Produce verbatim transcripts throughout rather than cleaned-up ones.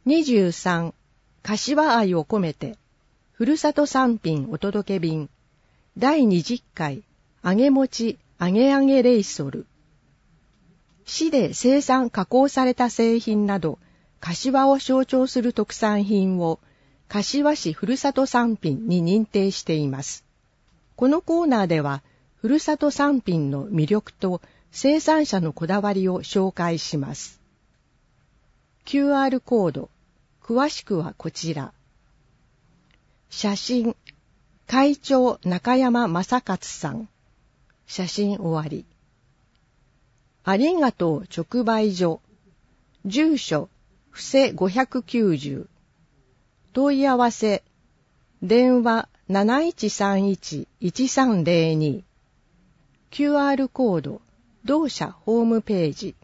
にじゅうさん、柏愛を込めて、ふるさと産品お届け便、だいにじゅっかい、揚げ餅、揚げ揚げレイソル。市で生産加工された製品など、柏を象徴する特産品を、柏市ふるさと産品に認定しています。このコーナーでは、ふるさと産品の魅力と生産者のこだわりを紹介します。キューアール コード、詳しくはこちら。写真、会長中山正勝さん。写真終わり。ありがとう直売所。住所、布施ごひゃくきゅうじゅう。問い合わせ、電話 なないちさんいちいちさんぜろに。キューアール コード、同社ホームページ。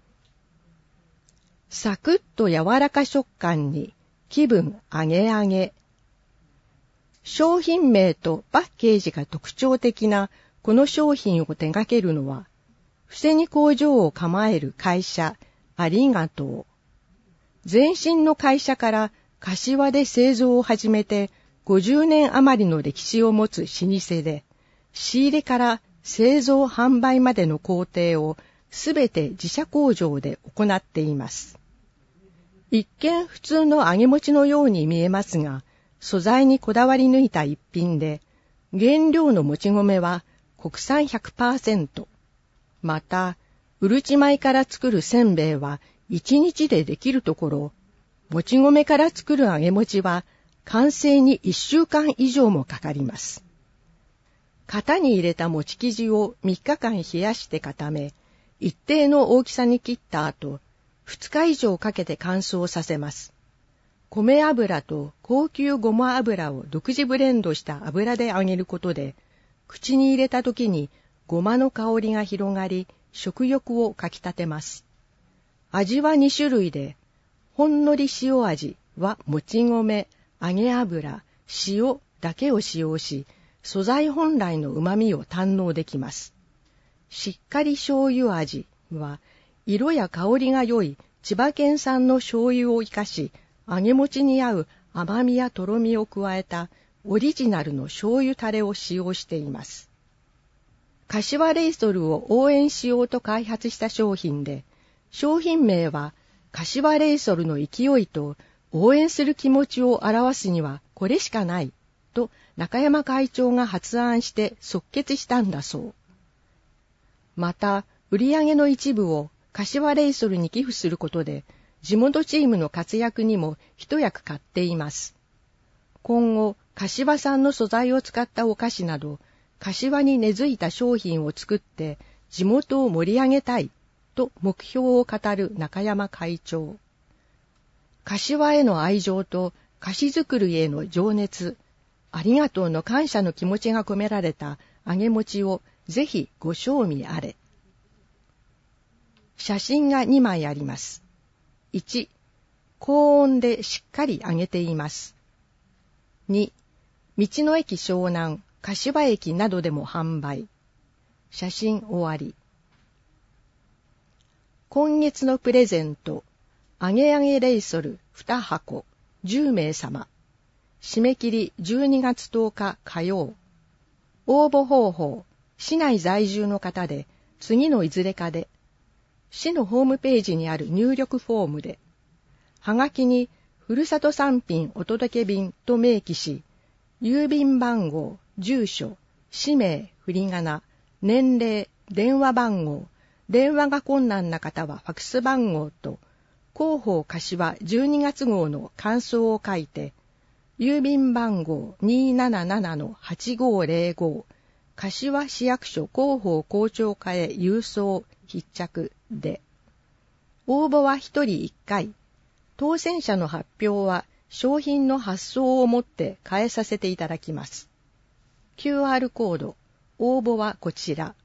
サクッと柔らか食感に気分上げ上げ。商品名とパッケージが特徴的なこの商品を手掛けるのは、布施に工場を構える会社ありがとう。前身の会社から柏で製造を始めてごじゅうねん余りの歴史を持つ老舗で、仕入れから製造販売までの工程をすべて自社工場で行っています。一見普通の揚げ餅のように見えますが、素材にこだわり抜いた一品で、原料のもち米は国産 ひゃくパーセント。また、うるち米から作るせんべいはいちにちでできるところ、もち米から作る揚げ餅は完成にいっしゅうかん以上もかかります。型に入れた餅生地をみっかかん冷やして固め、一定の大きさに切った後、ふつか以上かけて乾燥させます。米油と高級ごま油を独自ブレンドした油で揚げることで、口に入れた時にごまの香りが広がり、食欲をかきたてます。味はにしゅるいで、ほんのり塩味はもち米、揚げ油、塩だけを使用し、素材本来の旨味を堪能できます。しっかり醤油味は、色や香りが良い千葉県産の醤油を生かし、揚げ餅に合う甘みやとろみを加えたオリジナルの醤油タレを使用しています。柏レイソルを応援しようと開発した商品で、商品名は柏レイソルの勢いと応援する気持ちを表すにはこれしかないと中山会長が発案して即決したんだそう。また、売上の一部を柏レイソルに寄付することで、地元チームの活躍にも一役買っています。今後、柏産の素材を使ったお菓子など、柏に根付いた商品を作って地元を盛り上げたいと目標を語る中山会長。柏への愛情と菓子作りへの情熱、ありがとうの感謝の気持ちが込められた揚げ餅をぜひご賞味あれ。写真がにまいあります。いち、高温でしっかり揚げています。に、道の駅湘南、柏駅などでも販売。写真終わり。今月のプレゼント、揚げ揚げレイソルにはこ、じゅうめいさま。締め切りじゅうにがつとおか火曜。応募方法、市内在住の方で、次のいずれかで、市のホームページにある入力フォームで、はがきにふるさと産品お届け便と明記し、郵便番号、住所、氏名、振り仮名、年齢、電話番号、電話が困難な方はファクス番号と、広報柏じゅうにがつ号の感想を書いて、郵便番号 にーなななのはちごーぜろご、柏市役所広報校長課へ郵送必着で、応募はひとりいっかい、当選者の発表は商品の発送をもって変えさせていただきます。キューアール コード、応募はこちら。